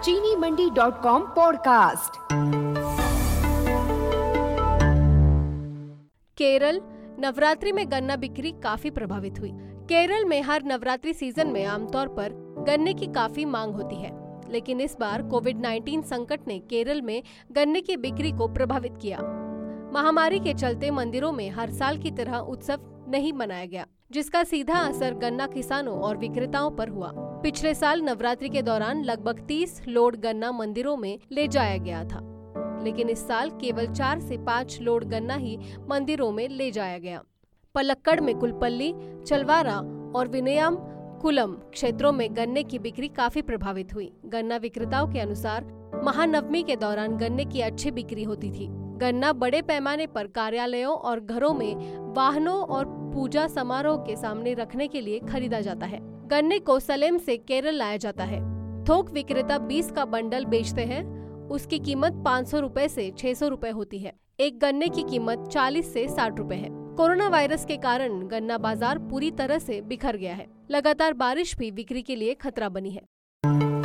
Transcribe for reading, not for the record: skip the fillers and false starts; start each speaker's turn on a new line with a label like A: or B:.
A: चीनीमंडी.com podcast.
B: Kerala Navratri में गन्ना बिक्री काफी प्रभावित हुई। केरल में हर नवरात्रि सीजन में आमतौर पर गन्ने की काफी मांग होती है, लेकिन इस बार कोविड-19 संकट ने केरल में गन्ने की बिक्री को प्रभावित किया। महामारी के चलते मंदिरों में हर साल की तरह उत्सव नहीं मनाया गया, जिसका सीधा असर गन्ना किसानों और विक्रेताओं पर हुआ। पिछले साल नवरात्रि के दौरान लगभग 30 लोड गन्ना मंदिरों में ले जाया गया था, लेकिन इस साल केवल 4 से 5 लोड गन्ना ही मंदिरों में ले जाया गया। पलक्कड़ में कुलपल्ली, चलवारा और विनयम कुलम क्षेत्रों में गन्ने की बिक्री काफी प्रभावित हुई। गन्ना विक्रेताओं के अनुसार महानवमी के दौरान गन्ने की अच्छी बिक्री होती थी। गन्ना बड़े पैमाने पर कार्यालयों और घरों में वाहनों और पूजा समारोह के सामने रखने के लिए खरीदा जाता है। गन्ने को सलेम से केरल लाया जाता है। थोक विक्रेता 20 का बंडल बेचते हैं। उसकी कीमत 500 रुपए से 600 रुपए होती है। एक गन्ने की कीमत 40 से 60 रुपए है। कोरोना वायरस के कारण गन्ना बाजार पूरी तरह से बिखर गया है। लगातार बारिश भी बिक्री के लिए खतरा बनी है।